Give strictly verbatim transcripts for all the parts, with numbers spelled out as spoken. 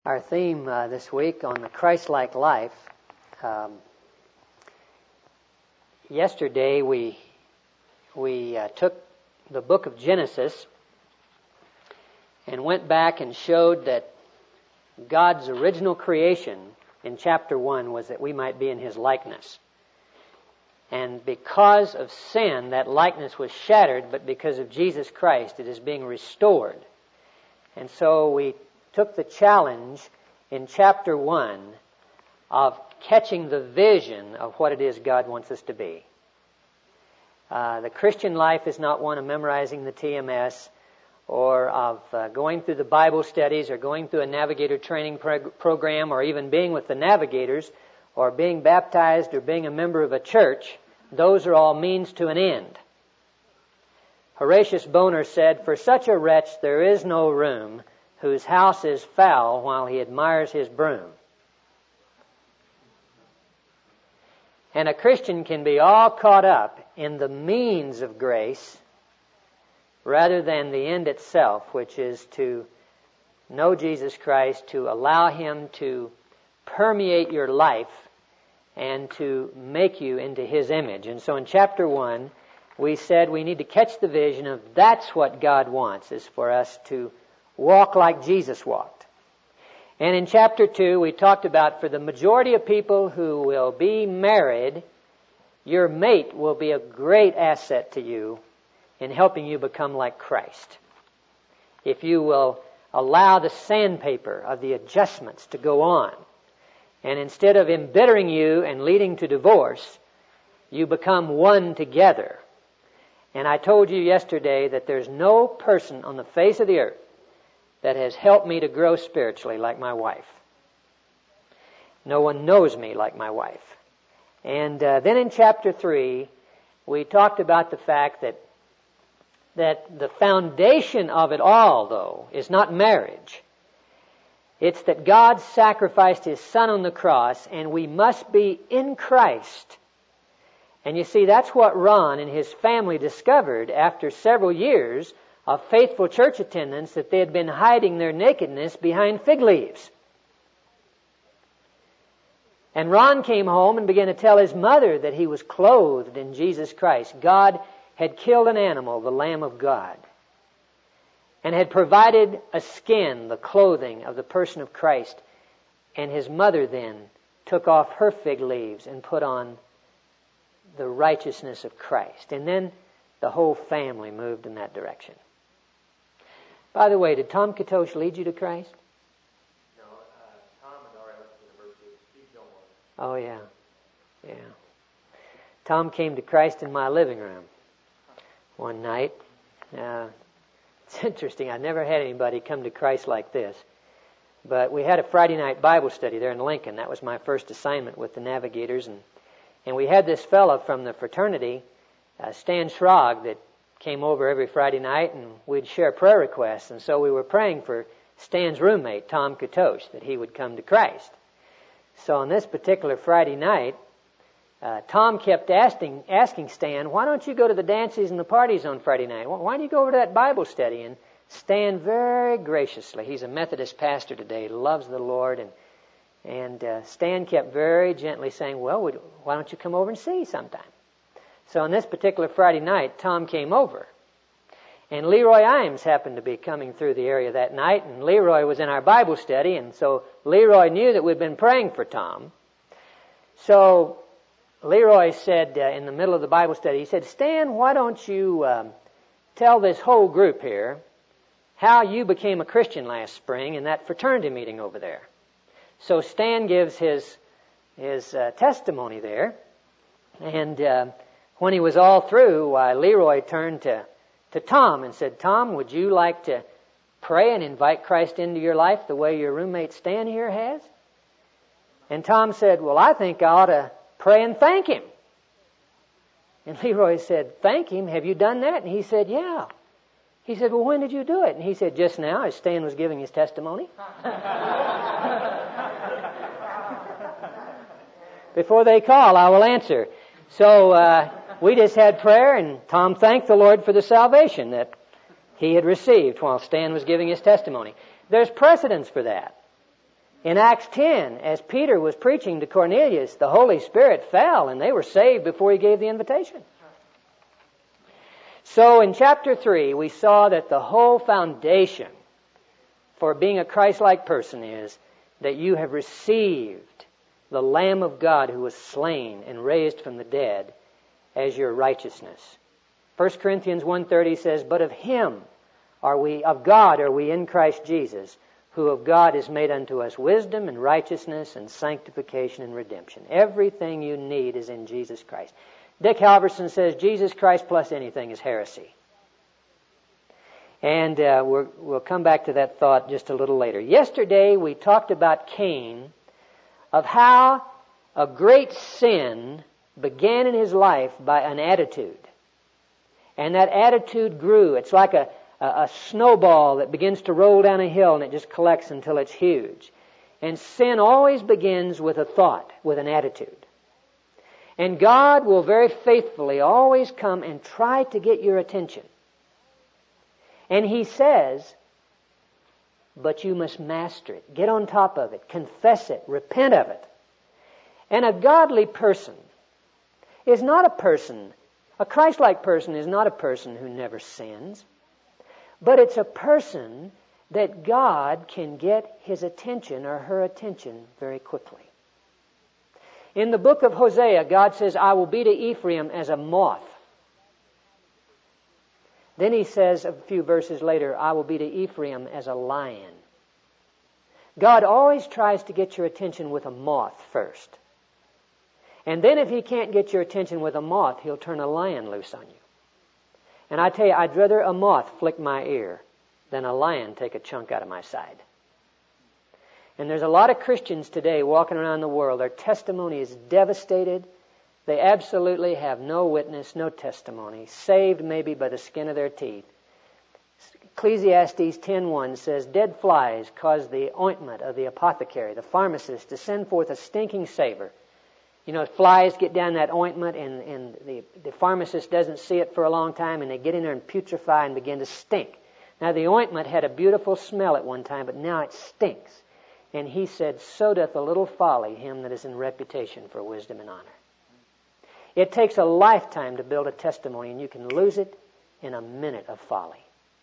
Our theme uh, this week on the Christ-like life. Um, yesterday we we uh, took the book of Genesis and went back and showed that God's original creation in chapter one was that we might be in His likeness. And because of sin, that likeness was shattered, but because of Jesus Christ, it is being restored. And so we took the challenge in chapter one of catching the vision of what it is God wants us to be. Uh, the Christian life is not one of memorizing the T M S or of uh, going through the Bible studies or going through a navigator training prog- program or even being with the navigators or being baptized or being a member of a church. Those are all means to an end. Horatius Bonar said, "For such a wretch there is no room, whose house is foul while he admires his broom." And a Christian can be all caught up in the means of grace rather than the end itself, which is to know Jesus Christ, to allow Him to permeate your life and to make you into His image. And so in chapter one, we said we need to catch the vision of that's what God wants, is for us to walk like Jesus walked. And in chapter two, we talked about for the majority of people who will be married, your mate will be a great asset to you in helping you become like Christ. If you will allow the sandpaper of the adjustments to go on, and instead of embittering you and leading to divorce, you become one together. And I told you yesterday that there's no person on the face of the earth that has helped me to grow spiritually like my wife. No one knows me like my wife. And uh, then in chapter three, we talked about the fact that that the foundation of it all, though, is not marriage. It's that God sacrificed His Son on the cross, and we must be in Christ. And you see, that's what Ron and his family discovered after several years of faithful church attendance, that they had been hiding their nakedness behind fig leaves. And Ron came home and began to tell his mother that he was clothed in Jesus Christ. God had killed an animal, the Lamb of God, and had provided a skin, the clothing of the person of Christ. And his mother then took off her fig leaves and put on the righteousness of Christ. And then the whole family moved in that direction. By the way, did Tom Katosh lead you to Christ? No, uh, Tom and Laura went to the University of Steve Gilmore. Oh, yeah. Yeah. Tom came to Christ in my living room one night. Uh, it's interesting. I never had anybody come to Christ like this. But we had a Friday night Bible study there in Lincoln. That was my first assignment with the Navigators. And, and we had this fellow from the fraternity, uh, Stan Schrog, that came over every Friday night, and we'd share prayer requests. And so we were praying for Stan's roommate, Tom Katosh, that he would come to Christ. So on this particular Friday night, uh, Tom kept asking asking Stan, "Why don't you go to the dances and the parties on Friday night? Why don't you go over to that Bible study?" And Stan very graciously, he's a Methodist pastor today, loves the Lord, and and uh, Stan kept very gently saying, "Well, would, why don't you come over and see sometime?" So on this particular Friday night, Tom came over. And Leroy Imes happened to be coming through the area that night, and Leroy was in our Bible study, and so Leroy knew that we'd been praying for Tom. So Leroy said, uh, in the middle of the Bible study, he said, "Stan, why don't you um, tell this whole group here how you became a Christian last spring in that fraternity meeting over there?" So Stan gives his, his uh, testimony there, and uh, when he was all through, uh, Leroy turned to, to Tom and said, "Tom, would you like to pray and invite Christ into your life the way your roommate Stan here has?" And Tom said, "Well, I think I ought to pray and thank him." And Leroy said, "Thank him? Have you done that?" And he said, "Yeah." He said, "Well, when did you do it?" And he said, "Just now, as Stan was giving his testimony." Before they call, I will answer. So uh, we just had prayer, and Tom thanked the Lord for the salvation that he had received while Stan was giving his testimony. There's precedence for that. In Acts ten, as Peter was preaching to Cornelius, the Holy Spirit fell and they were saved before he gave the invitation. So in chapter three, we saw that the whole foundation for being a Christ-like person is that you have received the Lamb of God who was slain and raised from the dead as your righteousness. First Corinthians one thirty says, "But of Him are we, of God are we in Christ Jesus, who of God is made unto us wisdom and righteousness and sanctification and redemption." Everything you need is in Jesus Christ. Dick Halverson says Jesus Christ plus anything is heresy. And uh, we're, we'll come back to that thought just a little later. Yesterday we talked about Cain, of how a great sin began in his life by an attitude. And that attitude grew. It's like a A, a snowball that begins to roll down a hill and it just collects until it's huge. And sin always begins with a thought, with an attitude. And God will very faithfully always come and try to get your attention. And He says, but you must master it. Get on top of it. Confess it. Repent of it. And a godly person is not a person, a Christ-like person is not a person who never sins. But it's a person that God can get his attention or her attention very quickly. In the book of Hosea, God says, "I will be to Ephraim as a moth." Then He says a few verses later, "I will be to Ephraim as a lion." God always tries to get your attention with a moth first. And then if He can't get your attention with a moth, He'll turn a lion loose on you. And I tell you, I'd rather a moth flick my ear than a lion take a chunk out of my side. And there's a lot of Christians today walking around the world. Their testimony is devastated. They absolutely have no witness, no testimony. Saved maybe by the skin of their teeth. Ecclesiastes ten one says, "Dead flies cause the ointment of the apothecary, the pharmacist, to send forth a stinking savor." You know, flies get down that ointment and, and the, the pharmacist doesn't see it for a long time and they get in there and putrefy and begin to stink. Now the ointment had a beautiful smell at one time, but now it stinks. And He said, "So doth a little folly him that is in reputation for wisdom and honor." It takes a lifetime to build a testimony and you can lose it in a minute of folly.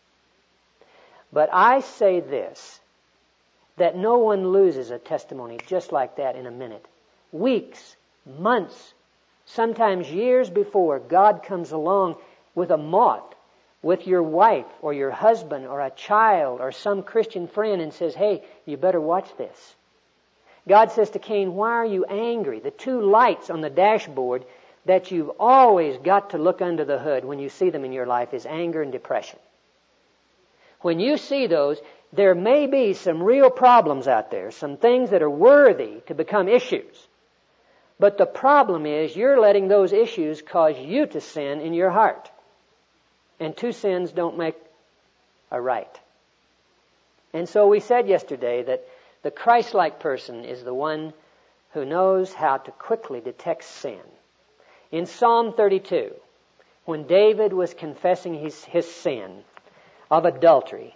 But I say this, that no one loses a testimony just like that in a minute. Weeks, months, sometimes years before God comes along with a moth, with your wife or your husband or a child or some Christian friend and says, "Hey, you better watch this." God says to Cain, "Why are you angry?" The two lights on the dashboard that you've always got to look under the hood when you see them in your life is anger and depression. When you see those, there may be some real problems out there, some things that are worthy to become issues. But the problem is you're letting those issues cause you to sin in your heart. And two sins don't make a right. And so we said yesterday that the Christ-like person is the one who knows how to quickly detect sin. In Psalm thirty-two, when David was confessing his, his sin of adultery,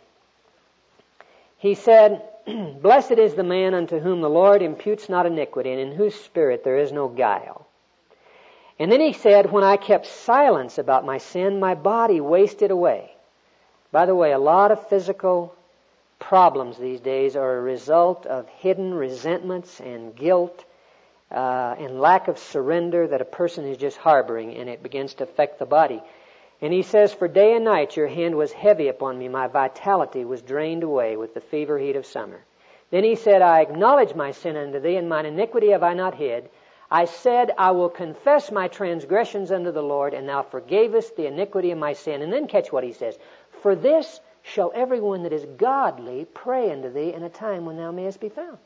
he said, "Blessed is the man unto whom the Lord imputes not iniquity, and in whose spirit there is no guile." And then he said, "When I kept silence about my sin, my body wasted away." By the way, a lot of physical problems these days are a result of hidden resentments and guilt uh, and lack of surrender that a person is just harboring, and it begins to affect the body. And he says, "For day and night your hand was heavy upon me. My vitality was drained away with the fever heat of summer." Then he said, "I acknowledge my sin unto thee, and mine iniquity have I not hid. I said, I will confess my transgressions unto the Lord, and thou forgavest the iniquity of my sin." And then catch what he says. "For this shall everyone that is godly pray unto thee in a time when thou mayest be found."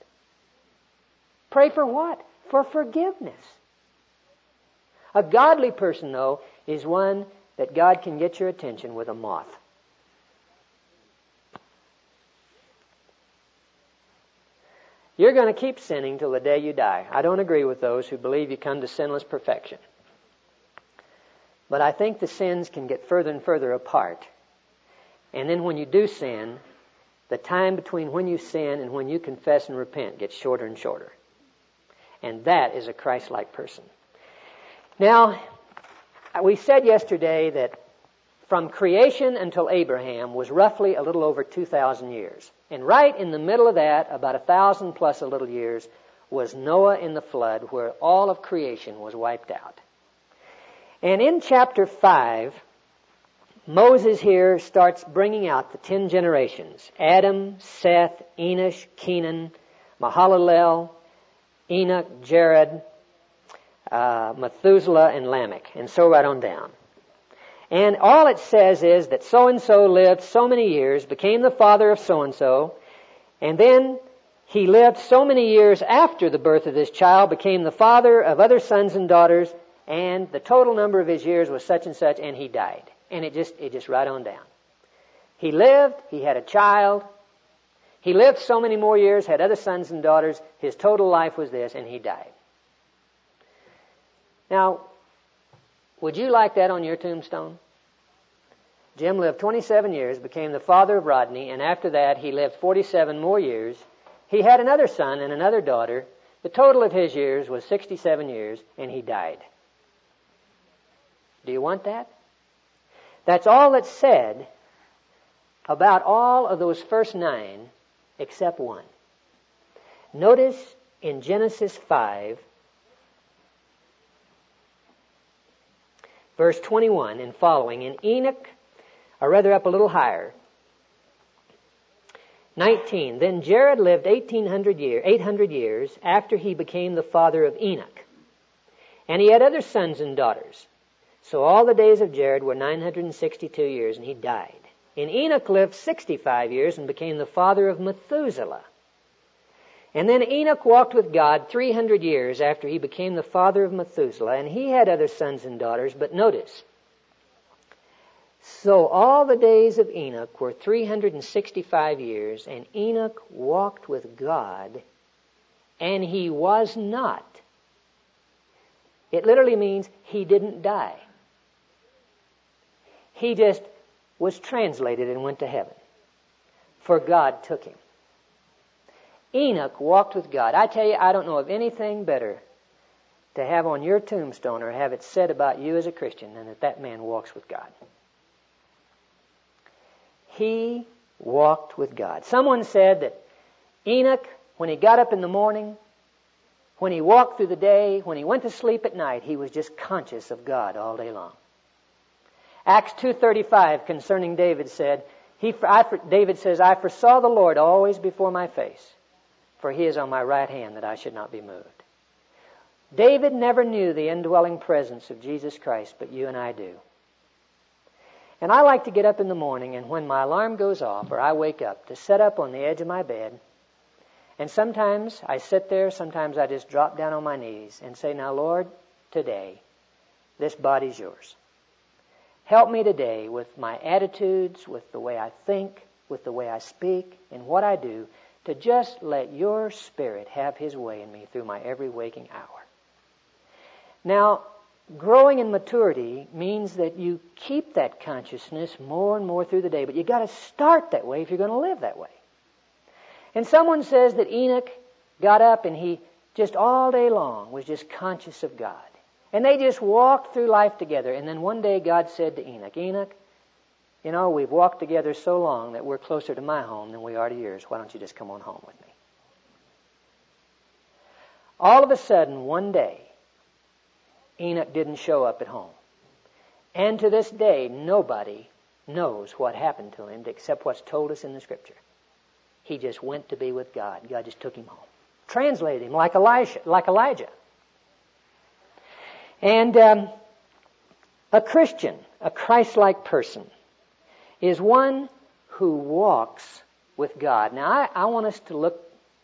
Pray for what? For forgiveness. A godly person, though, is one that God can get your attention with a moth. You're going to keep sinning till the day you die. I don't agree with those who believe you come to sinless perfection. But I think the sins can get further and further apart. And then when you do sin, the time between when you sin and when you confess and repent gets shorter and shorter. And that is a Christ-like person. Now, we said yesterday that from creation until Abraham was roughly a little over two thousand years. And right in the middle of that, about a thousand plus a little years, was Noah in the flood, where all of creation was wiped out. And in chapter five, Moses here starts bringing out the ten generations. Adam, Seth, Enosh, Kenan, Mahalalel, Enoch, Jared, uh, Methuselah, and Lamech. And so right on down. And all it says is that so-and-so lived so many years, became the father of so-and-so, and then he lived so many years after the birth of this child, became the father of other sons and daughters, and the total number of his years was such and such, and he died. And it just, it just right on down. He lived, he had a child, he lived so many more years, had other sons and daughters, his total life was this, and he died. Now, would you like that on your tombstone? Jim lived twenty-seven years, became the father of Rodney, and after that he lived forty-seven more years. He had another son and another daughter. The total of his years was sixty-seven years, and he died. Do you want that? That's all that's said about all of those first nine except one. Notice in Genesis five, verse twenty-one and following, in Enoch, or rather up a little higher, nineteen, then Jared lived eighteen hundred year, eight hundred years after he became the father of Enoch. And he had other sons and daughters. So all the days of Jared were nine hundred sixty-two years, and he died. And Enoch lived sixty-five years and became the father of Methuselah. And then Enoch walked with God three hundred years after he became the father of Methuselah, and he had other sons and daughters. But notice, so all the days of Enoch were three hundred sixty-five years, and Enoch walked with God, and he was not. It literally means he didn't die. He just was translated and went to heaven, for God took him. Enoch walked with God. I tell you, I don't know of anything better to have on your tombstone or have it said about you as a Christian than that that man walks with God. He walked with God. Someone said that Enoch, when he got up in the morning, when he walked through the day, when he went to sleep at night, he was just conscious of God all day long. Acts two thirty-five concerning David said, he, I, David says, I foresaw the Lord always before my face, for he is on my right hand that I should not be moved. David never knew the indwelling presence of Jesus Christ, but you and I do. And I like to get up in the morning, and when my alarm goes off or I wake up, to sit up on the edge of my bed. And sometimes I sit there, sometimes I just drop down on my knees and say, now Lord, today, this body's yours. Help me today with my attitudes, with the way I think, with the way I speak, and what I do, to just let your Spirit have His way in me through my every waking hour. Now, growing in maturity means that you keep that consciousness more and more through the day, but you've got to start that way if you're going to live that way. And someone says that Enoch got up and he just all day long was just conscious of God. And they just walked through life together. And then one day God said to Enoch, Enoch, you know, we've walked together so long that we're closer to my home than we are to yours. Why don't you just come on home with me? All of a sudden, one day, Enoch didn't show up at home. And to this day, nobody knows what happened to him except what's told us in the Scripture. He just went to be with God. God just took him home. Translated him like Elijah. Like Elijah. And um, a Christian, a Christ-like person, is one who walks with God. Now, I, I want us to look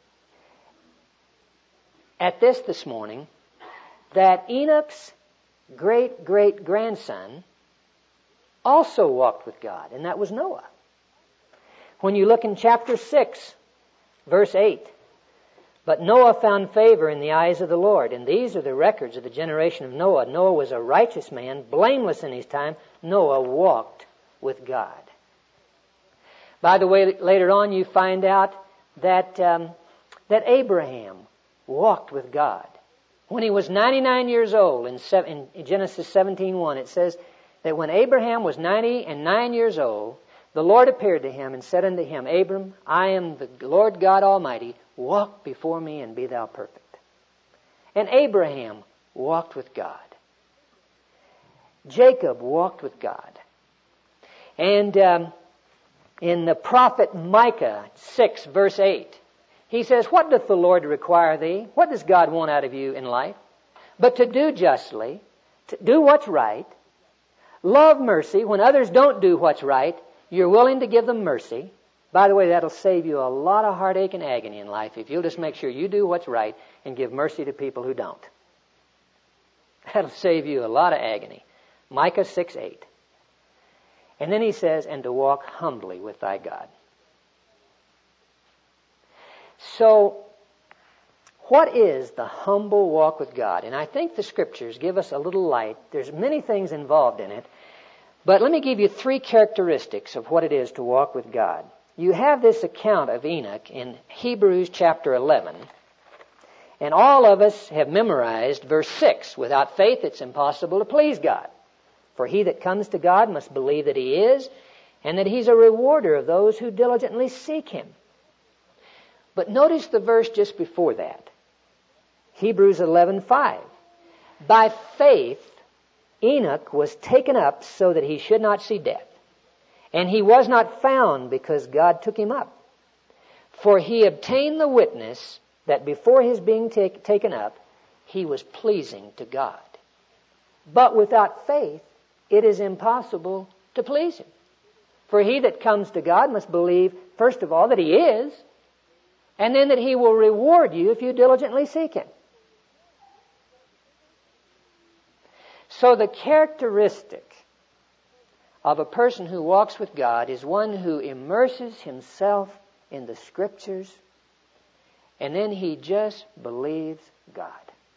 at this this morning, that Enoch's great-great-grandson also walked with God, and that was Noah. When you look in chapter six, verse eight, but Noah found favor in the eyes of the Lord. And these are the records of the generation of Noah. Noah was a righteous man, blameless in his time. Noah walked with God. By the way, later on you find out that um, that Abraham walked with God. When he was ninety-nine years old, in, seven, in Genesis seventeen one, it says that when Abraham was ninety and nine years old, the Lord appeared to him and said unto him, Abram, I am the Lord God Almighty. Walk before me and be thou perfect. And Abraham walked with God. Jacob walked with God. And um, in the prophet Micah six, verse eight, he says, What doth the Lord require thee? What does God want out of you in life? But to do justly, to do what's right, love mercy. When others don't do what's right, you're willing to give them mercy. By the way, that'll save you a lot of heartache and agony in life if you'll just make sure you do what's right and give mercy to people who don't. That'll save you a lot of agony. Micah six eight. And then he says, and to walk humbly with thy God. So, what is the humble walk with God? And I think the Scriptures give us a little light. There's many things involved in it. But let me give you three characteristics of what it is to walk with God. You have this account of Enoch in Hebrews chapter eleven. And all of us have memorized verse six. Without faith, it's impossible to please God. For he that comes to God must believe that he is, and that he's a rewarder of those who diligently seek him. But notice the verse just before that. Hebrews eleven five. By faith, Enoch was taken up so that he should not see death. And he was not found because God took him up. For he obtained the witness that before his being take, taken up, he was pleasing to God. But without faith, it is impossible to please him. For he that comes to God must believe, first of all, that he is, and then that he will reward you if you diligently seek him. So the characteristic of a person who walks with God is one who immerses himself in the Scriptures, and then he just believes God.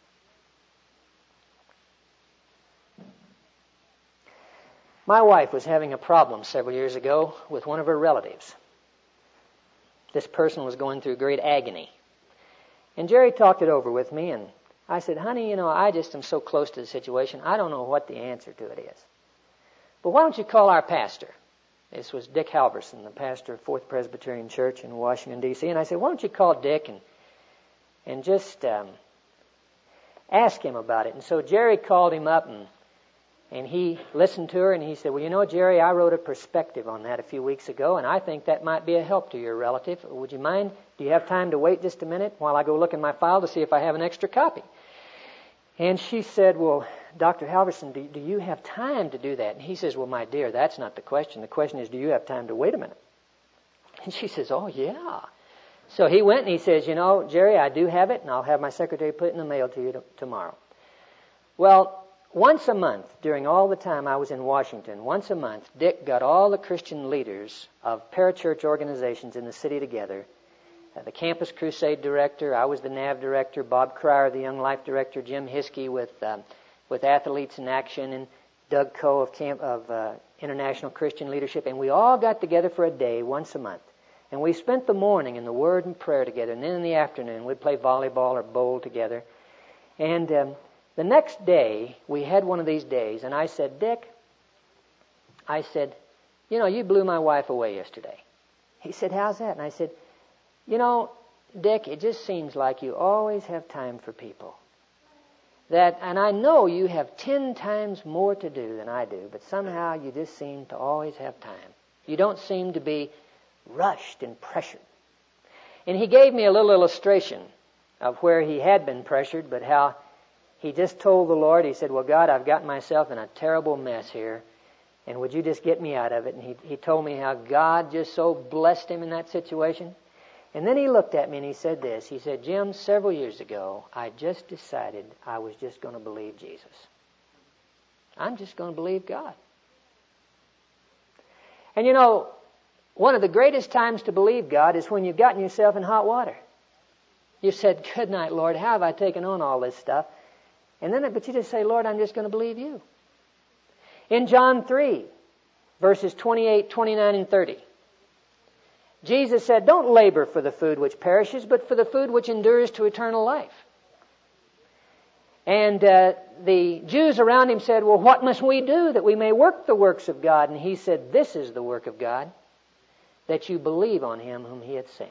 My wife was having a problem several years ago with one of her relatives. This person was going through great agony. And Jerry talked it over with me, and I said, honey, you know, I just am so close to the situation, I don't know what the answer to it is. But why don't you call our pastor? This was Dick Halverson, the pastor of Fourth Presbyterian Church in Washington, D C And I said, why don't you call Dick and and just um, ask him about it? And so Jerry called him up, and and he listened to her, and he said, well, you know, Jerry, I wrote a perspective on that a few weeks ago, and I think that might be a help to your relative. Would you mind? Do you have time to wait just a minute while I go look in my file to see if I have an extra copy? And she said, well, Doctor Halverson, do, do you have time to do that? And he says, well, my dear, that's not the question. The question is, do you have time to wait a minute? And she says, oh, yeah. So he went and he says, you know, Jerry, I do have it, and I'll have my secretary put it in the mail to you to, tomorrow. Well, once a month, during all the time I was in Washington, once a month, Dick got all the Christian leaders of parachurch organizations in the city together. Uh, the Campus Crusade director, I was the N A V director, Bob Cryer, the Young Life director, Jim Hiskey with um, with Athletes in Action, and Doug Coe of, Camp, of uh, International Christian Leadership. And we all got together for a day once a month. And we spent the morning in the Word and prayer together. And then in the afternoon, we'd play volleyball or bowl together. And um, the next day, we had one of these days. And I said, Dick, I said, you know, you blew my wife away yesterday. He said, how's that? And I said, you know, Dick, it just seems like you always have time for people. That, and I know you have ten times more to do than I do, but somehow you just seem to always have time. You don't seem to be rushed and pressured. And he gave me a little illustration of where he had been pressured, but how he just told the Lord, he said, well, God, I've gotten myself in a terrible mess here, and would you just get me out of it? And he, he told me how God just so blessed him in that situation. And then he looked at me and he said this. He said, Jim, several years ago, I just decided I was just going to believe Jesus. I'm just going to believe God. And you know, one of the greatest times to believe God is when you've gotten yourself in hot water. You've said, good night, Lord, how have I taken on all this stuff? And then, but you just say, Lord, I'm just going to believe you. In John three, verses twenty-eight, twenty-nine, and thirty, Jesus said, don't labor for the food which perishes, but for the food which endures to eternal life. And uh, the Jews around him said, well, what must we do that we may work the works of God? And he said, this is the work of God, that you believe on him whom he hath sent.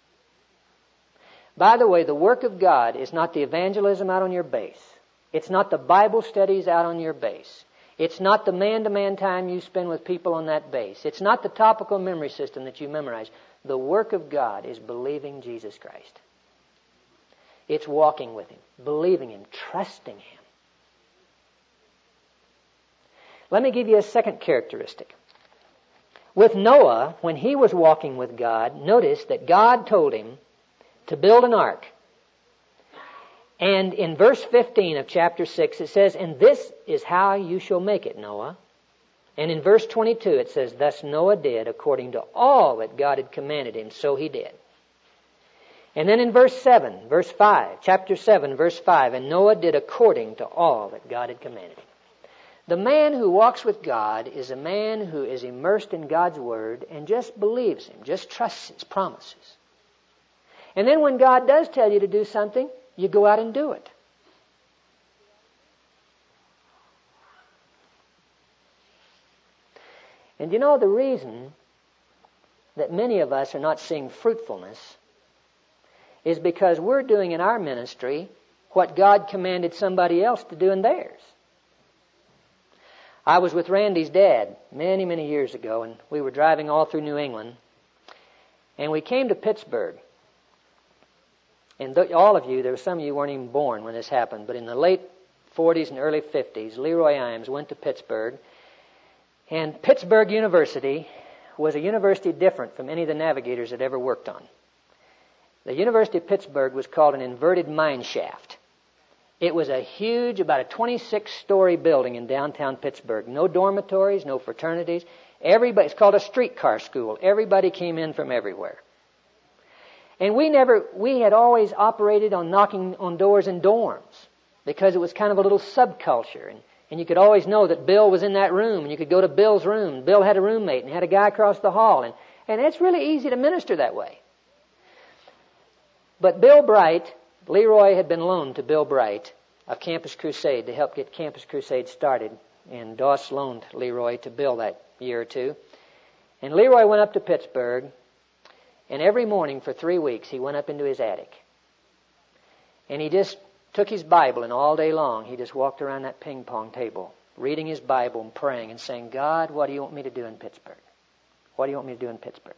By the way, the work of God is not the evangelism out on your base. It's not the Bible studies out on your base. It's not the man-to-man time you spend with people on that base. It's not the topical memory system that you memorize. The work of God is believing Jesus Christ. It's walking with him, believing him, trusting him. Let me give you a second characteristic. With Noah, when he was walking with God, notice that God told him to build an ark. And in verse fifteen of chapter six it says, and this is how you shall make it, Noah. And in verse twenty-two it says, thus Noah did according to all that God had commanded him, so he did. And then in verse seven, verse five, chapter seven, verse five, and Noah did according to all that God had commanded him. The man who walks with God is a man who is immersed in God's Word and just believes him, just trusts his promises. And then when God does tell you to do something, you go out and do it. And you know the reason that many of us are not seeing fruitfulness is because we're doing in our ministry what God commanded somebody else to do in theirs. I was with Randy's dad many, many years ago, and we were driving all through New England, and we came to Pittsburgh. And th- all of you, there were some of you weren't even born when this happened, but in the late forties and early fifties, Leroy Imes went to Pittsburgh. And Pittsburgh University was a university different from any of the navigators that ever worked on. The University of Pittsburgh was called an inverted mine shaft. It was a huge, about a twenty-six story building in downtown Pittsburgh. No dormitories, no fraternities. Everybody, it's called a streetcar school. Everybody came in from everywhere. And we never, we had always operated on knocking on doors in dorms because it was kind of a little subculture. And, and you could always know that Bill was in that room, and you could go to Bill's room. Bill had a roommate and had a guy across the hall. And, and it's really easy to minister that way. But Bill Bright, Leroy had been loaned to Bill Bright of Campus Crusade to help get Campus Crusade started. And Doss loaned Leroy to Bill that year or two. And Leroy went up to Pittsburgh. And every morning for three weeks, he went up into his attic. And he just took his Bible, and all day long, he just walked around that ping pong table, reading his Bible and praying and saying, God, what do you want me to do in Pittsburgh? What do you want me to do in Pittsburgh?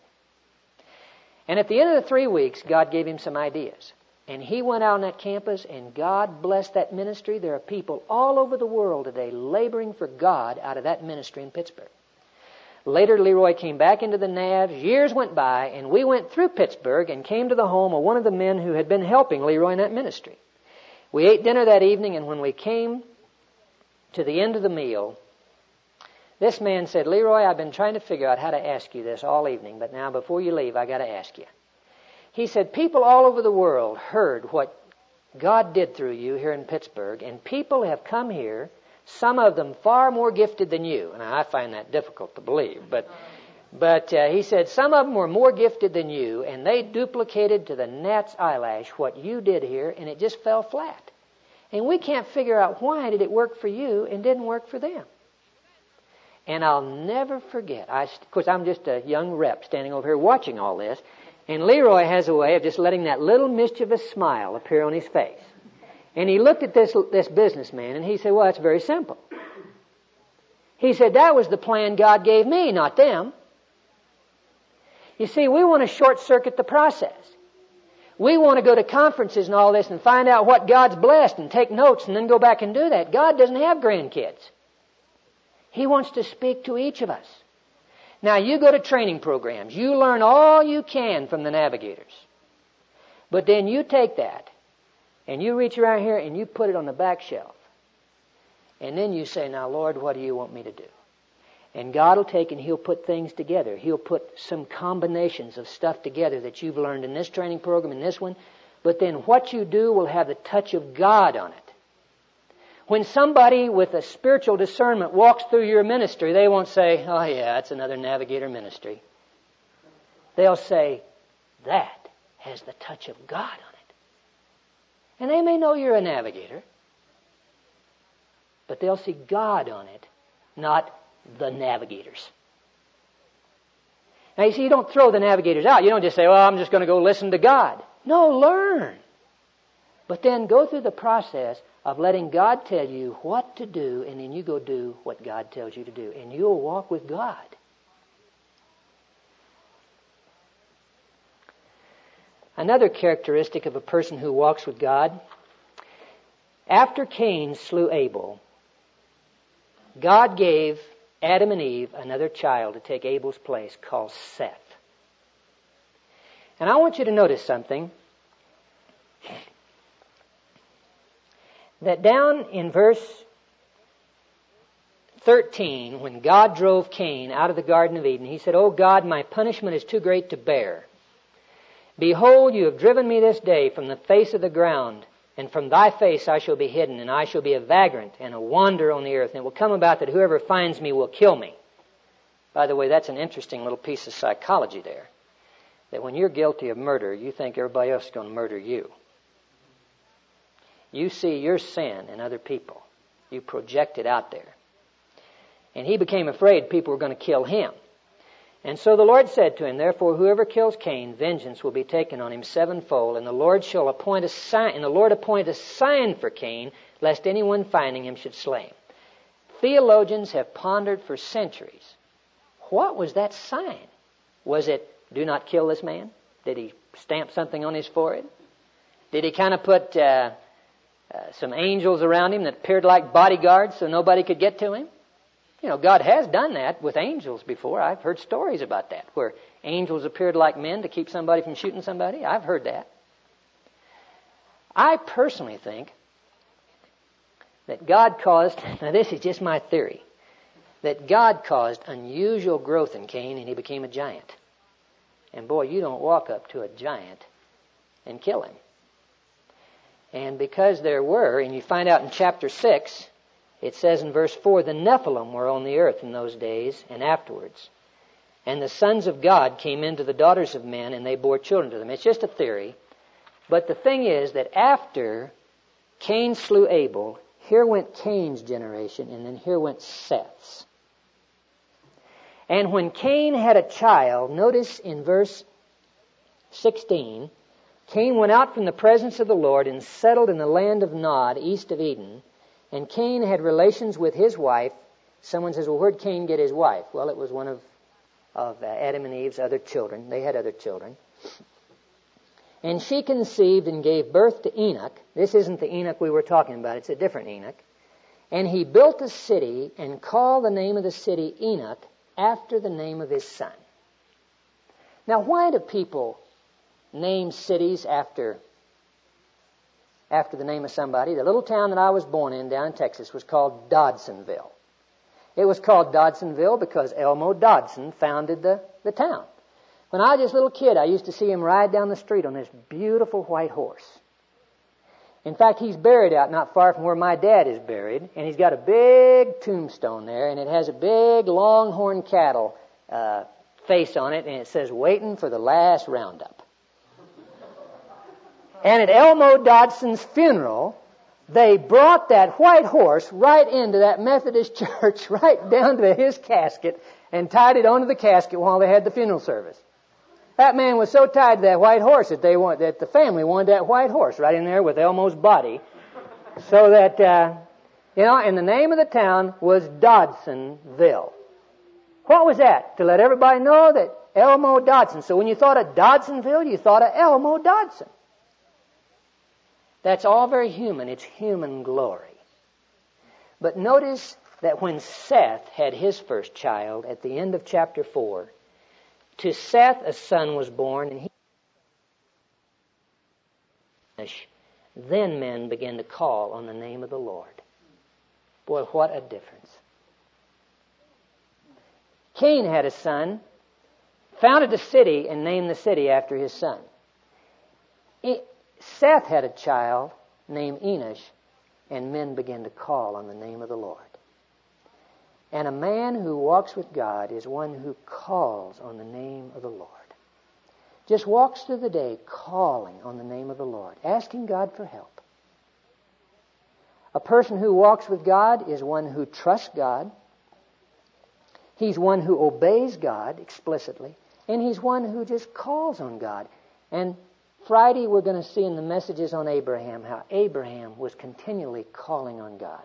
And at the end of the three weeks, God gave him some ideas. And he went out on that campus, and God blessed that ministry. There are people all over the world today laboring for God out of that ministry in Pittsburgh. Later, Leroy came back into the Navs. Years went by, and we went through Pittsburgh and came to the home of one of the men who had been helping Leroy in that ministry. We ate dinner that evening, and when we came to the end of the meal, this man said, Leroy, I've been trying to figure out how to ask you this all evening, but now before you leave, I got to ask you. He said, people all over the world heard what God did through you here in Pittsburgh, and people have come here, some of them far more gifted than you. And I find that difficult to believe. But but uh, he said some of them were more gifted than you, and they duplicated to the gnat's eyelash what you did here, and it just fell flat. And we can't figure out why did it work for you and didn't work for them. And I'll never forget. I, of course, I'm just a young rep standing over here watching all this. And Leroy has a way of just letting that little mischievous smile appear on his face. And he looked at this this businessman, and he said, well, it's very simple. He said, that was the plan God gave me, not them. You see, we want to short-circuit the process. We want to go to conferences and all this and find out what God's blessed and take notes and then go back and do that. God doesn't have grandkids. He wants to speak to each of us. Now, you go to training programs. You learn all you can from the navigators. But then you take that and you reach around here and you put it on the back shelf. And then you say, now, Lord, what do you want me to do? And God will take and He'll put things together. He'll put some combinations of stuff together that you've learned in this training program and this one. But then what you do will have the touch of God on it. When somebody with a spiritual discernment walks through your ministry, they won't say, oh yeah, it's another navigator ministry. they'll say, that has the touch of God on it. And they may know you're a navigator, but they'll see God on it, not the navigators. Now you see, you don't throw the navigators out. You don't just say, well, I'm just going to go listen to God. No, learn. But then go through the process of letting God tell you what to do, and then you go do what God tells you to do. And you'll walk with God. Another characteristic of a person who walks with God, after Cain slew Abel, God gave Adam and Eve another child to take Abel's place called Seth. And I want you to notice something. That down in verse thirteen, when God drove Cain out of the Garden of Eden, he said, "O God, my punishment is too great to bear. Behold, you have driven me this day from the face of the ground, and from thy face I shall be hidden, and I shall be a vagrant and a wanderer on the earth. And it will come about that whoever finds me will kill me." By the way, that's an interesting little piece of psychology there. That when you're guilty of murder, you think everybody else is going to murder you. You see your sin in other people. You project it out there. And he became afraid people were going to kill him. And so the Lord said to him, "Therefore whoever kills Cain, vengeance will be taken on him sevenfold, and the Lord shall appoint a sign, and the Lord appoint a sign for Cain, lest anyone finding him should slay him." Theologians have pondered for centuries. What was that sign? Was it, "Do not kill this man"? Did he stamp something on his forehead? Did he kind of put uh, uh, some angels around him that appeared like bodyguards so nobody could get to him? You know, God has done that with angels before. I've heard stories about that, where angels appeared like men to keep somebody from shooting somebody. I've heard that. I personally think that God caused, now this is just my theory, that God caused unusual growth in Cain and he became a giant. And boy, you don't walk up to a giant and kill him. And because there were, and you find out in chapter six, it says in verse four, the Nephilim were on the earth in those days and afterwards. And the sons of God came into the daughters of men, and they bore children to them. It's just a theory. But the thing is that after Cain slew Abel, here went Cain's generation, and then here went Seth's. And when Cain had a child, notice in verse sixteen, Cain went out from the presence of the Lord and settled in the land of Nod, east of Eden. And Cain had relations with his wife. Someone says, well, where'd Cain get his wife? Well, it was one of, of uh, Adam and Eve's other children. They had other children. And she conceived and gave birth to Enoch. This isn't the Enoch we were talking about. It's a different Enoch. And he built a city and called the name of the city Enoch after the name of his son. Now, why do people name cities after after the name of somebody? The little town that I was born in down in Texas was called Dodsonville. It was called Dodsonville because Elmo Dodson founded the, the town. When I was just a little kid, I used to see him ride down the street on this beautiful white horse. In fact, he's buried out not far from where my dad is buried, and he's got a big tombstone there, and it has a big longhorn cattle uh, face on it, and it says, "Waiting for the last roundup." And at Elmo Dodson's funeral, they brought that white horse right into that Methodist church, right down to his casket, and tied it onto the casket while they had the funeral service. That man was so tied to that white horse that they want, that the family wanted that white horse right in there with Elmo's body, so that uh, you know. And the name of the town was Dodsonville. What was that? To let everybody know that Elmo Dodson. So when you thought of Dodsonville, you thought of Elmo Dodson. That's all very human. It's human glory. But notice that when Seth had his first child at the end of chapter four, to Seth a son was born, and he then men began to call on the name of the Lord. Boy, what a difference. Cain had a son, founded a city, and named the city after his son. It, Seth had a child named Enosh, and men began to call on the name of the Lord. And a man who walks with God is one who calls on the name of the Lord. just walks through the day calling on the name of the Lord, asking God for help. A person who walks with God is one who trusts God. He's one who obeys God explicitly. And he's one who just calls on God. And Friday we're going to see in the messages on Abraham how Abraham was continually calling on God.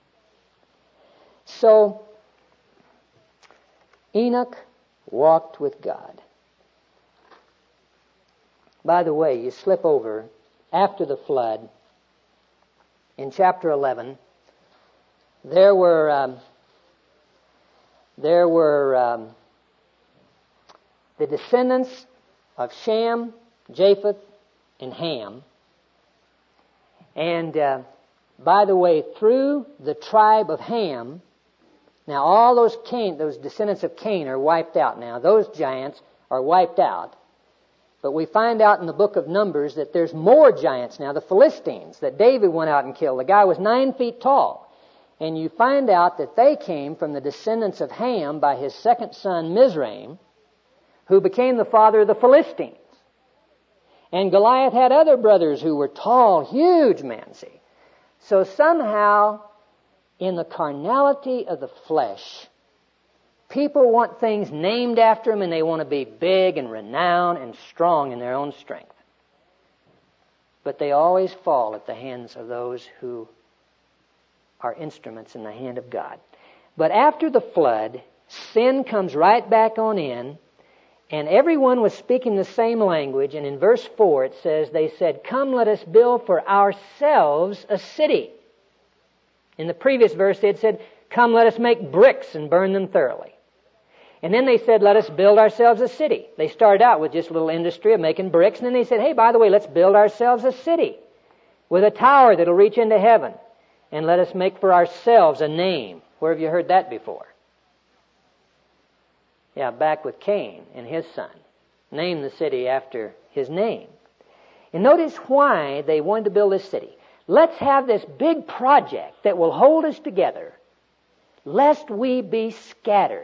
So, Enoch walked with God. By the way, you slip over after the flood. In chapter eleven, there were um, there were um, the descendants of Shem, Japheth, and Ham. And uh, by the way, through the tribe of Ham, now all those Cain, those descendants of Cain are wiped out now. Those giants are wiped out. But we find out in the book of Numbers that there's more giants now, the Philistines, that David went out and killed. The guy was nine feet tall. And you find out that they came from the descendants of Ham by his second son, Mizraim, who became the father of the Philistines. And Goliath had other brothers who were tall, huge men, see. So somehow, in the carnality of the flesh, people want things named after them, and they want to be big and renowned and strong in their own strength. But they always fall at the hands of those who are instruments in the hand of God. But after the flood, sin comes right back on in, and everyone was speaking the same language. And in verse four it says, they said, "Come, let us build for ourselves a city." In the previous verse they had said, "Come, let us make bricks and burn them thoroughly." And then they said, "Let us build ourselves a city." They started out with just a little industry of making bricks. And then they said, "Hey, by the way, let's build ourselves a city with a tower that'll reach into heaven. And let us make for ourselves a name." Where have you heard that before? Yeah, back with Cain and his son. Name the city after his name. And notice why they wanted to build this city. Let's have this big project that will hold us together, lest we be scattered.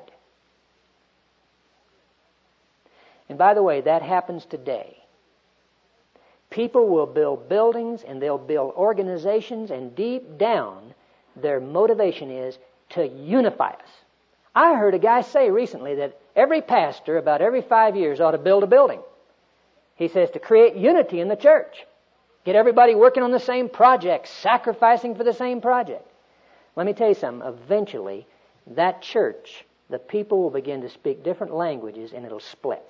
And by the way, that happens today. People will build buildings and they'll build organizations, and deep down their motivation is to unify us. I heard a guy say recently that every pastor about every five years ought to build a building. He says to create unity in the church. Get everybody working on the same project, sacrificing for the same project. Let me tell you something. Eventually, that church, the people will begin to speak different languages and it'll split.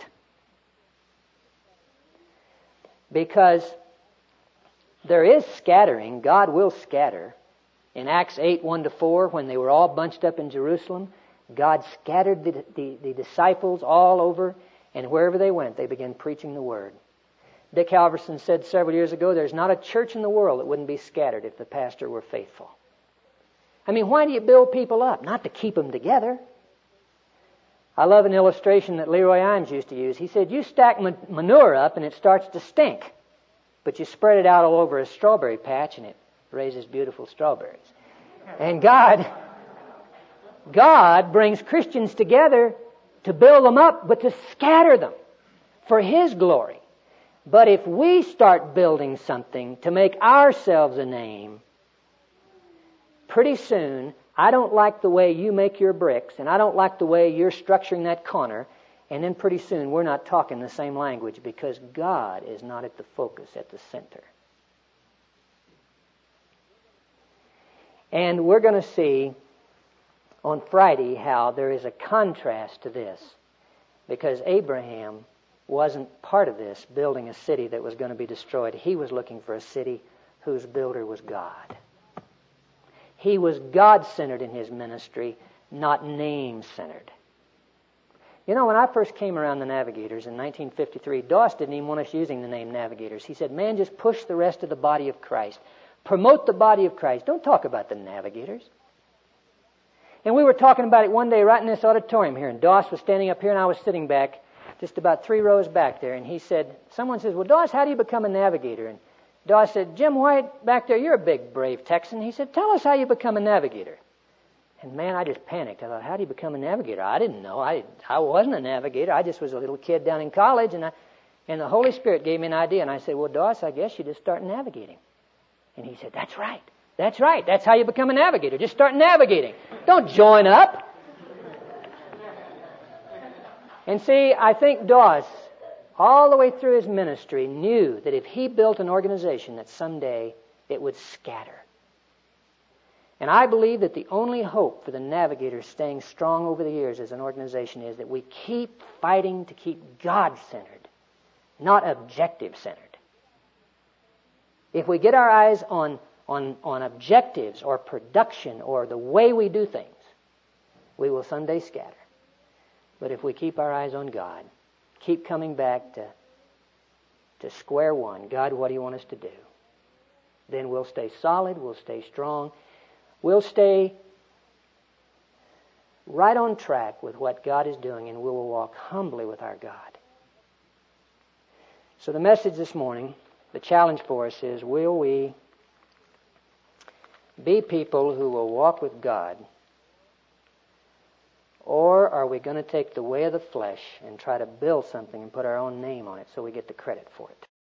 Because there is scattering. God will scatter. In Acts eight, one to four, when they were all bunched up in Jerusalem, God scattered the, the, the disciples all over, and wherever they went, they began preaching the Word. Dick Halverson said several years ago, there's not a church in the world that wouldn't be scattered if the pastor were faithful. I mean, why do you build people up? Not to keep them together. I love an illustration that Leroy Imes used to use. He said, you stack manure up and it starts to stink, but you spread it out all over a strawberry patch and it raises beautiful strawberries. And God, God brings Christians together to build them up, but to scatter them for His glory. But if we start building something to make ourselves a name, pretty soon, I don't like the way you make your bricks, and I don't like the way you're structuring that corner, and then pretty soon we're not talking the same language because God is not at the focus, at the center. And we're going to see on Friday how there is a contrast to this, because Abraham wasn't part of this, building a city that was going to be destroyed. He was looking for a city whose builder was God. He was God-centered in his ministry, not name-centered. You know, when I first came around the Navigators in nineteen fifty-three, Doss didn't even want us using the name Navigators. He said, man, just push the rest of the body of Christ. Promote the body of Christ. Don't talk about the Navigators. And we were talking about it one day right in this auditorium here, and Doss was standing up here and I was sitting back, just about three rows back there, and he said, someone says, well, Doss, how do you become a navigator? And Doss said, Jim White, back there, you're a big, brave Texan. He said, tell us how you become a navigator. And man, I just panicked. I thought, how do you become a navigator? I didn't know. I I wasn't a navigator. I just was a little kid down in college, and I And the Holy Spirit gave me an idea, and I said, well, Doss, I guess you just start navigating. And he said, that's right. That's right. That's how you become a navigator. Just start navigating. Don't join up. And see, I think Doss, all the way through his ministry, knew that if he built an organization, that someday it would scatter. And I believe that the only hope for the Navigators staying strong over the years as an organization is that we keep fighting to keep God-centered, not objective-centered. If we get our eyes on, on, on objectives or production or the way we do things, we will someday scatter. But if we keep our eyes on God, keep coming back to, to square one, God, what do you want us to do? Then we'll stay solid, we'll stay strong, we'll stay right on track with what God is doing, and we will walk humbly with our God. So the message this morning, the challenge for us is, will we be people who will walk with God, or are we going to take the way of the flesh and try to build something and put our own name on it so we get the credit for it?